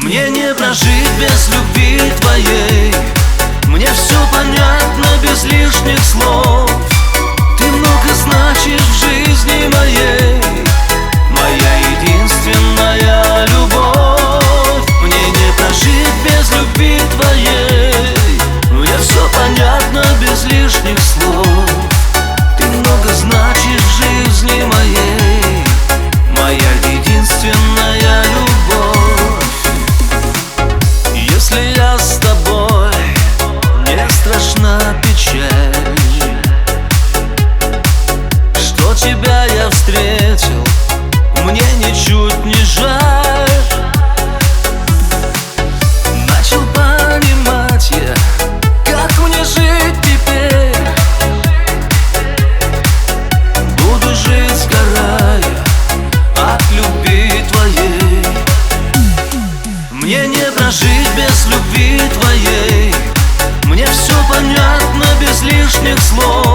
Мне не прожить без любви твоей. Мне все понятно без лишних слов. Ты много значишь в жизни моей, моя единственная любовь. Мне не прожить без любви твоей. Мне все понятно без лишних слов. Ты много значишь в жизни моей, моя единственная любовь. Если я с тобой, мне страшна печаль, что тебя я встретил, мне ничуть не жаль. Начал понимать я, как мне жить теперь. Буду жить, сгорая от любви твоей. Мне не прожить без любви твоей. Мне все понятно без лишних слов.